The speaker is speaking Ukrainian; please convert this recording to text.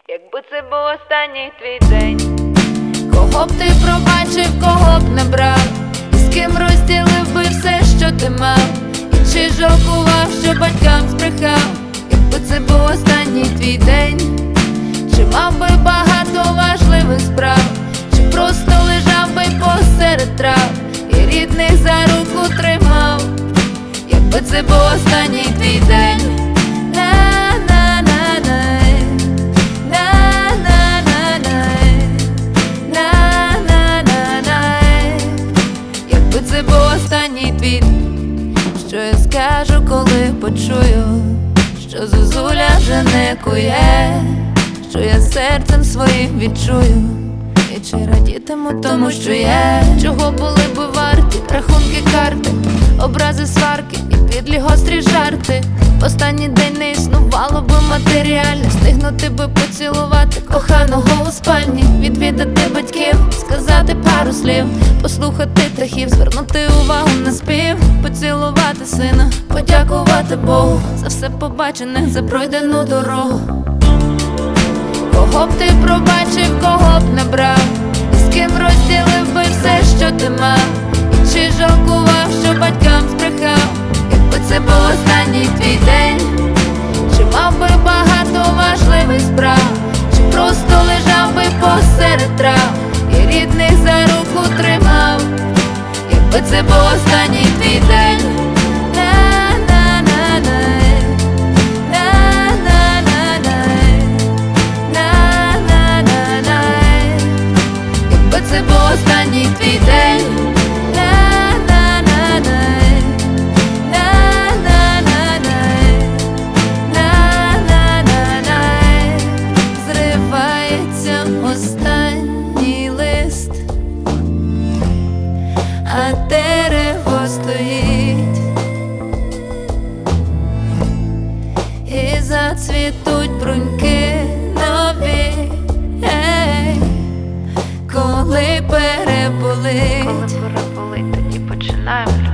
Якби це був останній твій день. Кого б ти пробачив, кого б не брав, і з ким розділив би все, що ти мав, і чи жалкував, що батькам збрехав, якби це був останній твій день. Чи мав би багато важливих справ, чи просто лежав би посеред трав і рідних за руку тримав, якби це був останній твій день. Це був останній твіт. Що я скажу, коли почую, що зозуля вже не кує, що я серцем своїм відчую, і чи радітиму тому, що є. Чого були би варті рахунки, карти, образи, сварки і підлі гострі жарти. В останній день не існувало би матеріальне, встигнути би поцілувати коханого у спальні, відвідати батьків, сказати пару слів, послухати птахів, звернути увагу на спів, поцілувати сина, подякувати Богу за все побачене, за пройдену дорогу. Кого б ти пробачив, кого б не брав, і з ким розділив би все, що ти мав, і чи жалкував, що батькам збрехав, якби це був останній твій день. Чи мав би багато важливих справ, чи просто лежав би посеред трав і рідних за руку тримав, якби це був останній твій день. Якби це був останній твій день. Зривається останній лист, а дерево стоїть, і зацвітуть бруньки нові, коли переболить. Коли переболить, тоді починаємо